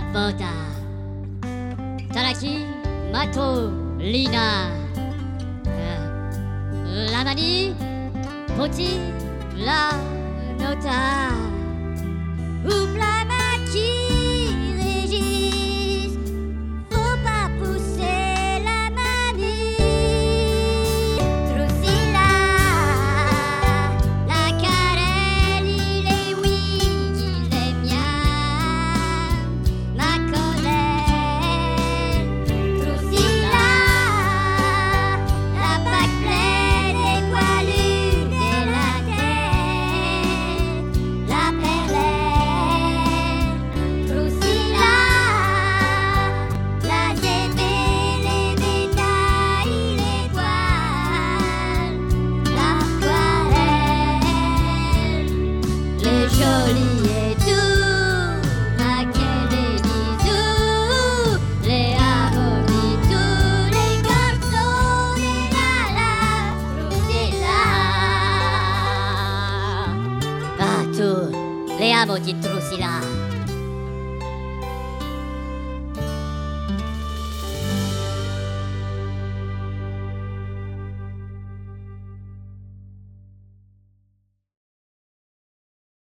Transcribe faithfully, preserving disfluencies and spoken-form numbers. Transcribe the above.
Bota Talaki Mato Lina La manie Poti La Nota Ouvre la main qui régisse, faut pas pousser la manie. Drusilla, la carèle, il est oui, il est bien. Ma colère, Drusilla, la bague pleine des poilus de la tête, la perlée. Joli et doux, maquet des bisous, les harmonies, tous les garçons, les la la, Drusilla. Partout, les harmonies, Drusilla.